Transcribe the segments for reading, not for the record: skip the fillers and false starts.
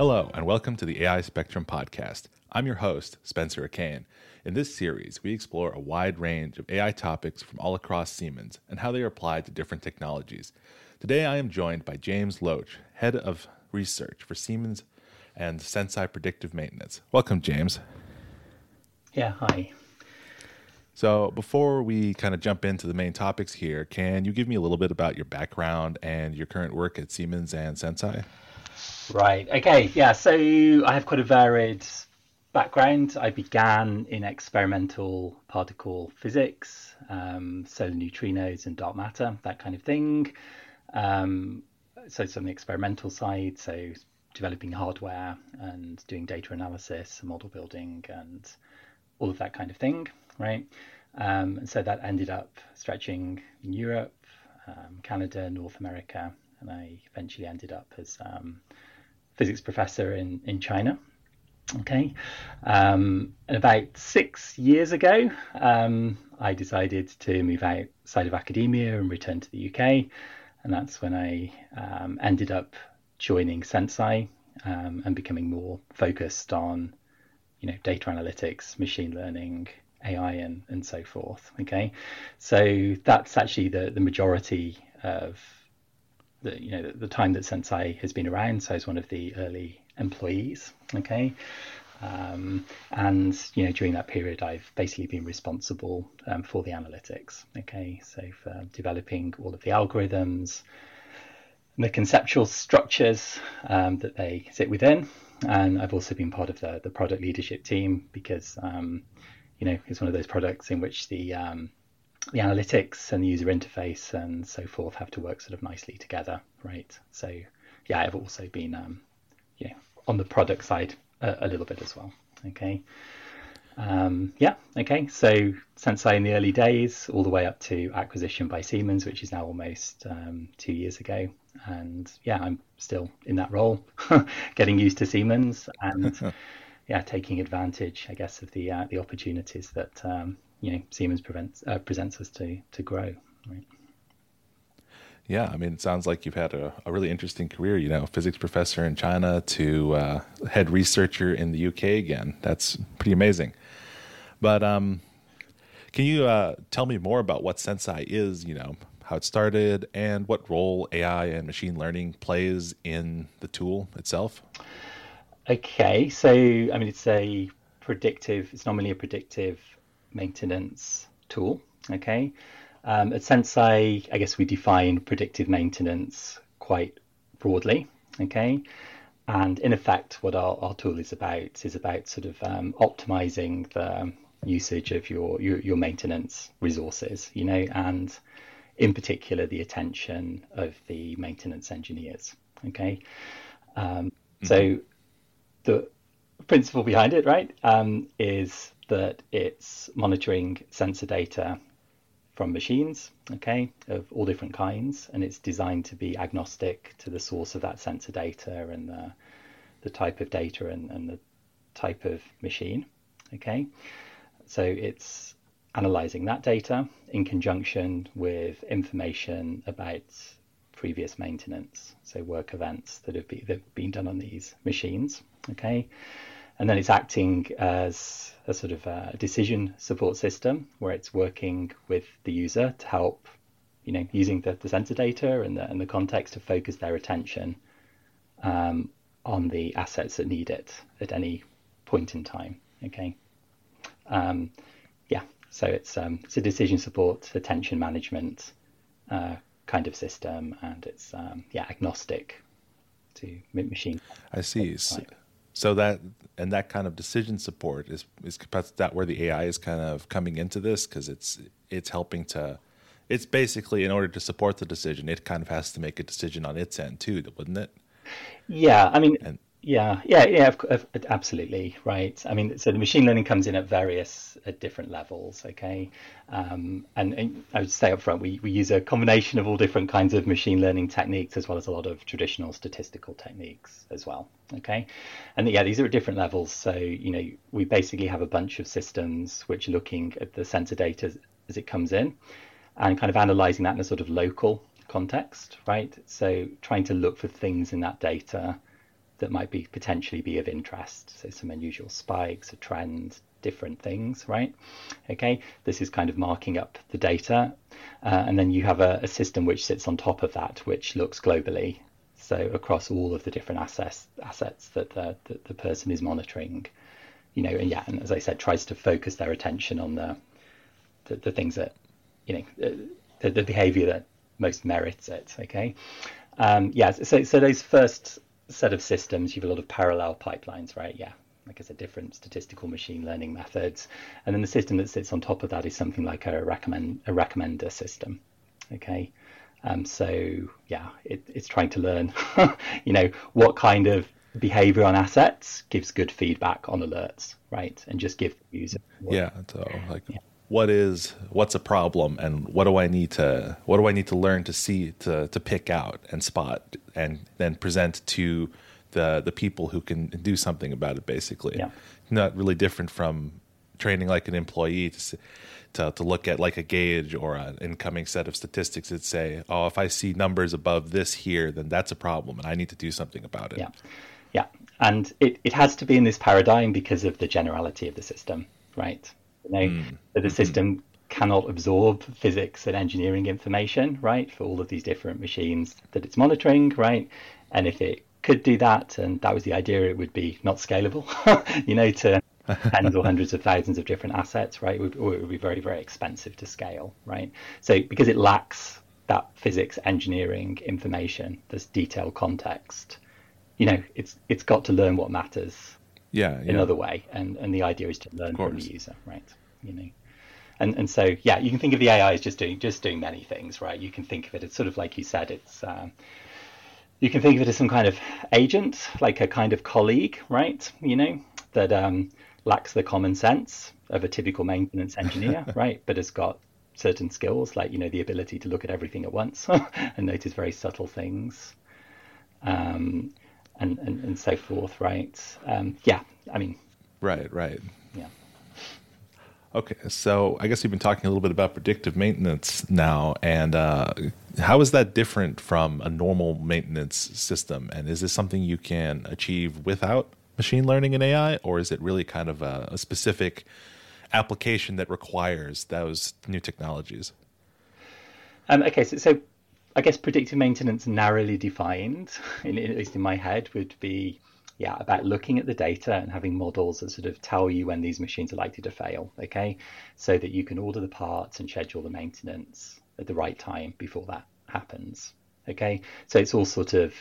Hello, and welcome to the AI Spectrum podcast. I'm your host, Spencer Akane. In this series, we explore a wide range of AI topics from all across Siemens and how they are applied to different technologies. Today, I am joined by James Loach, Head of Research for Siemens and Senseye Predictive Maintenance. Welcome, James. Yeah, hi. So before we kind of jump into the main topics here, can you give me a little bit about your background and your current work at Siemens and Senseye? Right. Okay. Yeah. So I have quite a varied background. I began in experimental particle physics, solar neutrinos and dark matter, that kind of thing. So it's on the experimental side, so developing hardware and doing data analysis and model building and all of that kind of thing, right? And so that ended up stretching in Europe, Canada, North America, and I eventually ended up as physics professor in China. Okay, and about 6 years ago, I decided to move outside of academia and return to the UK, and that's when I ended up joining Senseye and becoming more focused on, data analytics, machine learning, AI, and so forth. Okay, so that's actually the majority of the time that Senseye has been around. So I was one of the early employees. Okay, and during that period, I've basically been responsible for the analytics. Okay, so for developing all of the algorithms, and the conceptual structures that they sit within, and I've also been part of the product leadership team because it's one of those products in which the analytics and the user interface and so forth have to work sort of nicely together, right? So yeah, I've also been on the product side a little bit as well. Okay. Okay. So Senseye in the early days, all the way up to acquisition by Siemens, which is now almost 2 years ago. And yeah, I'm still in that role, getting used to Siemens and taking advantage, I guess, of the opportunities that Siemens presents us to grow. Right. Yeah, I mean, it sounds like you've had a really interesting career, physics professor in China to head researcher in the UK again. That's pretty amazing. But can you tell me more about what Senseye is, how it started, and what role AI and machine learning plays in the tool itself? Okay, so I mean, it's normally a predictive maintenance tool. Okay. At Senseye, I guess we define predictive maintenance quite broadly. Okay. And in effect, what our tool is about sort of optimizing the usage of your maintenance resources, and in particular, the attention of the maintenance engineers. Okay. So the principle behind it, right, is that it's monitoring sensor data from machines, okay, of all different kinds, and it's designed to be agnostic to the source of that sensor data and the type of data and the type of machine, okay. So it's analyzing that data in conjunction with information about previous maintenance, so work events that have been done on these machines, okay. And then it's acting as a sort of a decision support system where it's working with the user to help, using the sensor data and the context to focus their attention on the assets that need it at any point in time. Okay. So it's a decision support, attention management kind of system, and it's agnostic to machine. I see. So that kind of decision support is that where the AI is kind of coming into this, because it's helping to, it's basically in order to support the decision, it kind of has to make a decision on its end too, wouldn't it? Yeah, I mean, absolutely, right. I mean, so the machine learning comes in at different levels, okay. And I would say up front, we use a combination of all different kinds of machine learning techniques as well as a lot of traditional statistical techniques as well, okay. And these are at different levels. So we basically have a bunch of systems which are looking at the sensor data as it comes in and kind of analyzing that in a sort of local context, right. So trying to look for things in that data that might be potentially be of interest. So some unusual spikes, a trend, different things, right? Okay, this is kind of marking up the data. And then you have a system which sits on top of that, which looks globally. So across all of the different assets that the person is monitoring, you know, and as I said, tries to focus their attention on the things that, you know, the behavior that most merits it. Okay. So those first set of systems, you have a lot of parallel pipelines, right? Yeah. Like I said, different statistical machine learning methods. And then the system that sits on top of that is something like a recommender system. Okay. It's trying to learn, you know, what kind of behavior on assets gives good feedback on alerts, right? And just give the user. What's a problem, and what do I need to learn to see, to pick out and spot, and then present to the people who can do something about it, basically. Yeah. Not really different from training like an employee to look at like a gauge or an incoming set of statistics that say, oh, if I see numbers above this here, then that's a problem and I need to do something about it. Yeah. And it has to be in this paradigm because of the generality of the system, right? You know, the system cannot absorb physics and engineering information, right, for all of these different machines that it's monitoring, right? And if it could do that, and that was the idea, it would be not scalable, you know, to tens or hundreds of thousands of different assets, right? Or it would be very, very expensive to scale, right? So because it lacks that physics engineering information, this detailed context, you know, it's got to learn what matters in another way. And the idea is to learn from the user, right? You know. And so, yeah, you can think of the AI as just doing many things, right? You can think of it as sort of like you said, it's you can think of it as some kind of agent, like a kind of colleague, right? You know, that lacks the common sense of a typical maintenance engineer, right? But has got certain skills, like, you know, the ability to look at everything at once and notice very subtle things, and so forth, right? Right. Yeah. Okay, so I guess we've been talking a little bit about predictive maintenance now, and how is that different from a normal maintenance system? And is this something you can achieve without machine learning and AI, or is it really kind of a specific application that requires those new technologies? Okay, so I guess predictive maintenance, narrowly defined, at least in my head, would be about looking at the data and having models that sort of tell you when these machines are likely to fail, okay? So that you can order the parts and schedule the maintenance at the right time before that happens, okay? So it's all sort of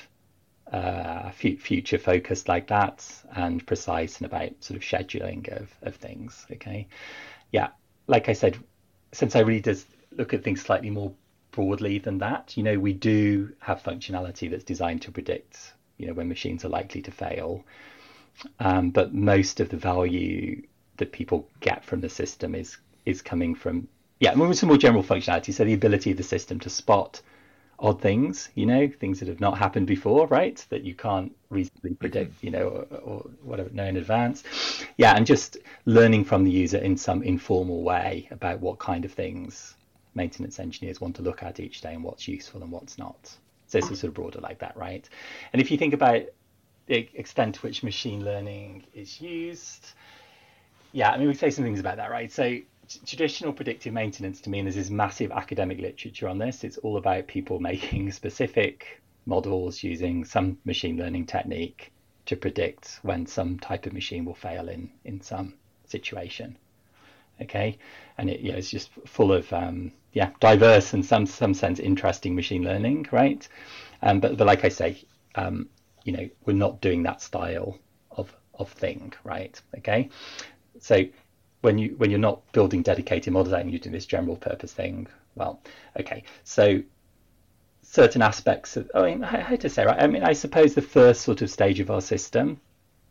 future focused like that, and precise, and about sort of scheduling of things, okay? Yeah, like I said, since I really does look at things slightly more broadly than that, you know, we do have functionality that's designed to predict, you know, when machines are likely to fail. But most of the value that people get from the system is coming from, some more general functionality. So the ability of the system to spot odd things, you know, things that have not happened before, right? That you can't reasonably predict, you know, or whatever, know in advance. Yeah, and just learning from the user in some informal way about what kind of things maintenance engineers want to look at each day and what's useful and what's not. So it's sort of broader like that, right? And if you think about the extent to which machine learning is used, we say some things about that, right? So traditional predictive maintenance, to me, and there's this massive academic literature on this, it's all about people making specific models using some machine learning technique to predict when some type of machine will fail in some situation. Okay, and it's just full of diverse and some sense interesting machine learning, right? But like I say, we're not doing that style of thing, right? Okay, so when you're not building dedicated models and you're doing this general purpose thing, well, okay, so certain aspects of, how to say, right? I mean, I suppose the first sort of stage of our system,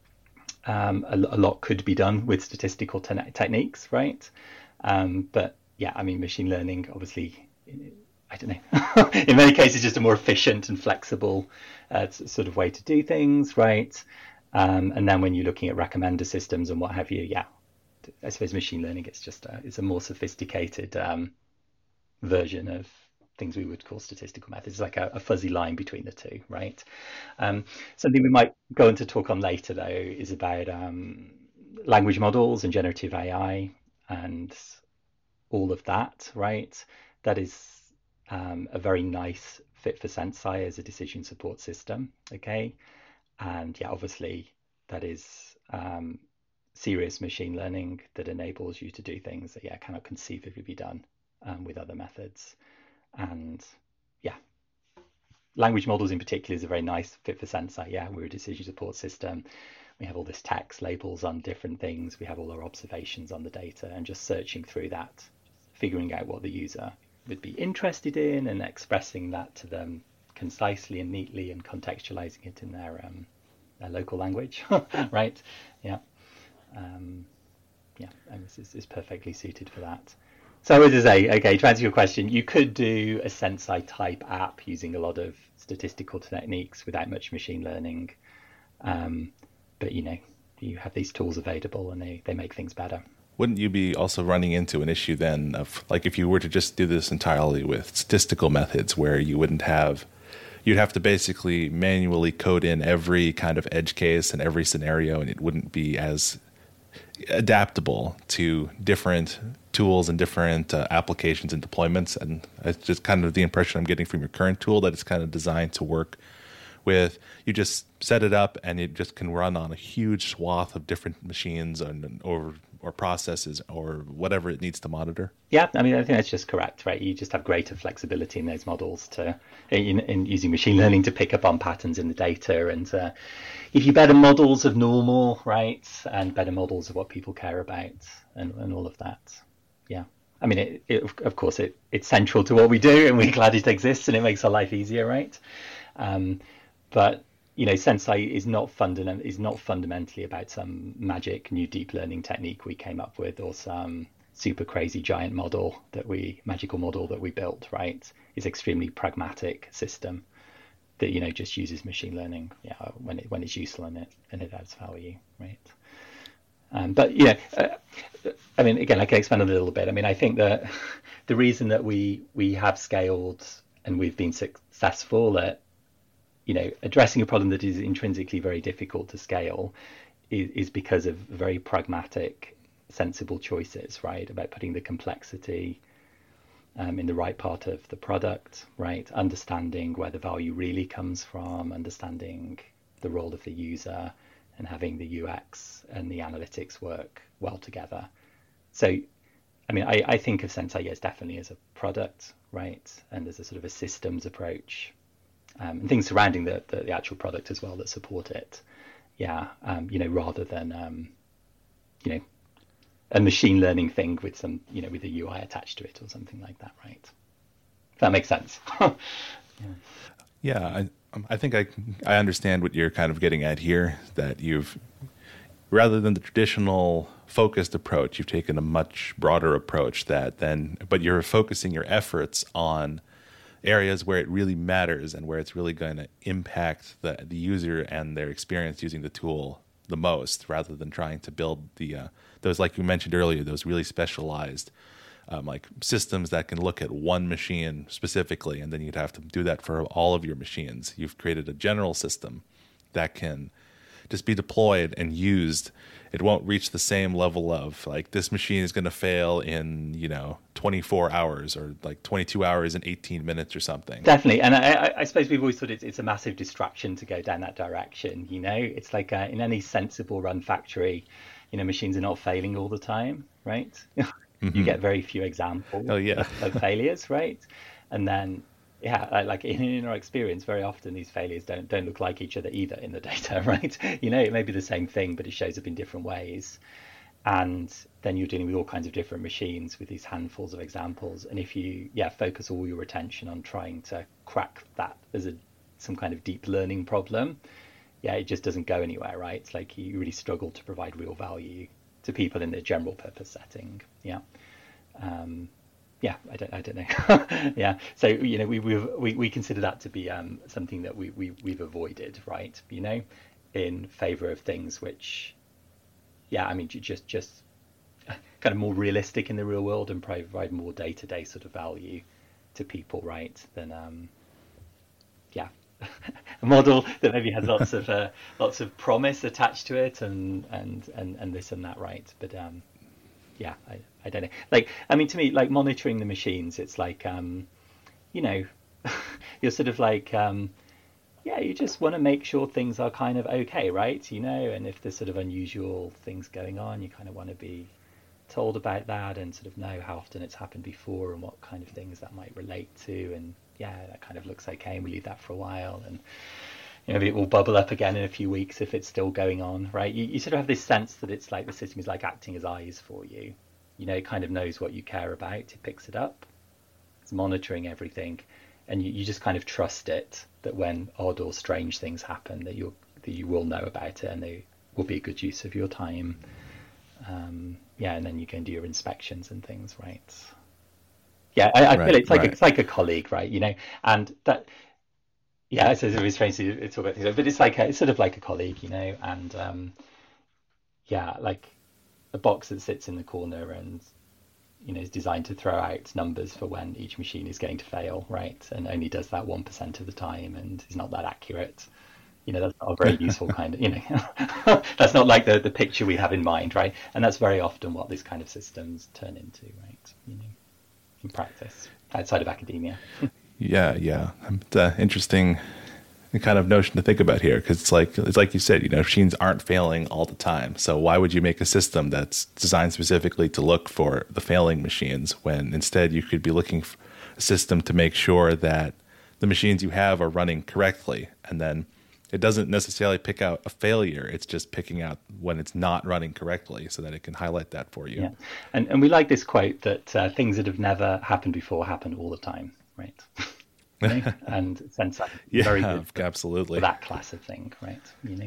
a lot could be done with statistical techniques, right? But machine learning, obviously, I don't know, in many cases, just a more efficient and flexible sort of way to do things, right? And then when you're looking at recommender systems and what have you, I suppose machine learning, it's a more sophisticated version of things we would call statistical methods. It's like a fuzzy line between the two, right? Something we might go into talk on later, though, is about language models and generative AI and all of that, right? That is a very nice fit for Senseye as a decision support system, okay? And yeah, obviously that is serious machine learning that enables you to do things that cannot conceivably be done with other methods. And yeah, language models in particular is a very nice fit for Senseye. Yeah, we're a decision support system. We have all this text labels on different things. We have all our observations on the data, and just searching through that, figuring out what the user would be interested in and expressing that to them concisely and neatly and contextualizing it in their local language, right? Yeah. And this is perfectly suited for that. So as I say, okay, to answer your question, you could do a Senseye type app using a lot of statistical techniques without much machine learning. But you have these tools available and they make things better. Wouldn't you be also running into an issue then of, like, if you were to just do this entirely with statistical methods, where you'd have to basically manually code in every kind of edge case and every scenario, and it wouldn't be as adaptable to different tools and different applications and deployments. And it's just kind of the impression I'm getting from your current tool, that it's kind of designed to work with, you just set it up and it just can run on a huge swath of different machines or processes or whatever it needs to monitor. Yeah, I mean, I think that's just correct, right? You just have greater flexibility in those models in using machine learning to pick up on patterns in the data, and give you better models of normal, right? And better models of what people care about and all of that. Yeah. I mean, of course, it's central to what we do, and we're glad it exists and it makes our life easier, right? But Senseye is not fundamentally about some magic new deep learning technique we came up with, or some super crazy giant magical model that we built, right? It's extremely pragmatic system that just uses machine learning, when it's useful and it adds value, right? But I mean, again, I can expand a little bit. I mean, I think that the reason that we have scaled and we've been successful at addressing a problem that is intrinsically very difficult to scale is because of very pragmatic, sensible choices, right? About putting the complexity in the right part of the product, right? Understanding where the value really comes from, understanding the role of the user, and having the UX and the analytics work well together. So, I mean, I think of Senseye as definitely as a product, right? And there's a sort of a systems approach. And things surrounding the actual product as well that support it, rather than a machine learning thing with some with a UI attached to it or something like that, right? If that makes sense. I think I understand what you're kind of getting at here. That rather than the traditional focused approach, you've taken a much broader approach. But you're focusing your efforts on areas where it really matters and where it's really going to impact the user and their experience using the tool the most, rather than trying to build those, like you mentioned earlier, those really specialized like systems that can look at one machine specifically, and then you'd have to do that for all of your machines. You've created a general system that can just be deployed and used. It won't reach the same level of, like, this machine is going to fail in 24 hours or like 22 hours and 18 minutes or something. Definitely. And I suppose we've always thought it's a massive distraction to go down that direction. It's like in any sensible run factory, machines are not failing all the time, right? Mm-hmm. You get very few examples of failures, right? And then like in our experience, very often these failures don't look like each other either in the data, right? It may be the same thing, but it shows up in different ways. And then you're dealing with all kinds of different machines with these handfuls of examples. And if you focus all your attention on trying to crack that as some kind of deep learning problem, it just doesn't go anywhere, right? It's like you really struggle to provide real value to people in the general purpose setting. I don't know. So we consider that to be something that we've avoided, right? In favor of things which, just kind of more realistic in the real world and provide more day-to-day sort of value to people, right, than a model that maybe has lots of promise attached to it and this and that, right? But I don't know. Like, I mean, to me, like monitoring the machines, it's like you're sort of like you just want to make sure things are kind of okay, right? And if there's sort of unusual things going on, you kind of want to be told about that and sort of know how often it's happened before and what kind of things that might relate to. And that kind of looks okay, and we leave that for a while, and maybe it will bubble up again in a few weeks if it's still going on, right? You sort of have this sense that it's like the system is like acting as eyes for you. It kind of knows what you care about, it picks it up, it's monitoring everything, and you just kind of trust it that when odd or strange things happen, that you will know about it, and they will be a good use of your time. And then you can do your inspections and things, right? I feel it's like a colleague, right? And that, it's always strange to talk about things, but it's sort of like a colleague, and like a box that sits in the corner and is designed to throw out numbers for when each machine is going to fail, right? And only does that 1% of the time and is not that accurate. That's not a very useful kind of, that's not like the picture we have in mind, right? And that's very often what these kind of systems turn into, right? In practice, outside of academia. It's an interesting kind of notion to think about here, because it's like you said, machines aren't failing all the time. So why would you make a system that's designed specifically to look for the failing machines when instead you could be looking for a system to make sure that the machines you have are running correctly, and then it doesn't necessarily pick out a failure. It's just picking out when it's not running correctly so that it can highlight that for you. Yeah. And we like this quote that things that have never happened before happen all the time, right? And Senseye very good absolutely for that class of thing, right?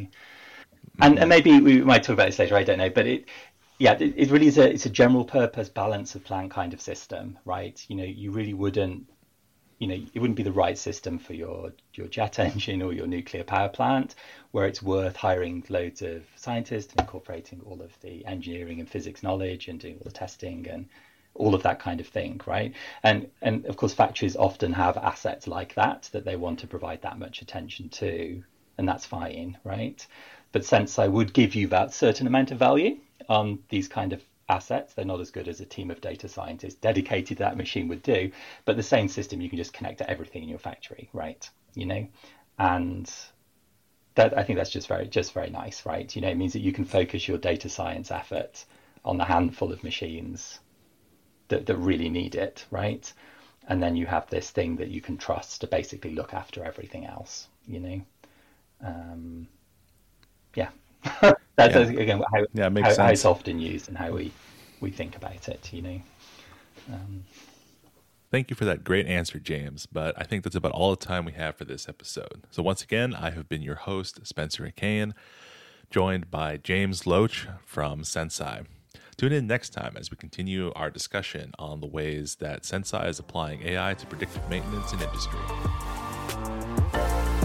And maybe we might talk about this later, I don't know, but it really is it's a general purpose balance of plant kind of system, right? You really wouldn't it wouldn't be the right system for your jet engine or your nuclear power plant, where it's worth hiring loads of scientists and incorporating all of the engineering and physics knowledge and doing all the testing and all of that kind of thing, right? And of course, factories often have assets like that they want to provide that much attention to, and that's fine, right? But Senseye would give you that certain amount of value on these kind of assets. They're not as good as a team of data scientists dedicated to that machine would do, but the same system you can just connect to everything in your factory, right? And that, I think that's just very nice, right? It means that you can focus your data science effort on the handful of machines that really need it, right? And then you have this thing that you can trust to basically look after everything else, That's again how it's often used and how we think about it, Thank you for that great answer, James. But I think that's about all the time we have for this episode. So once again, I have been your host, Spencer Akane, joined by James Loach from Senseye. Tune in next time as we continue our discussion on the ways that Senseye is applying AI to predictive maintenance in industry.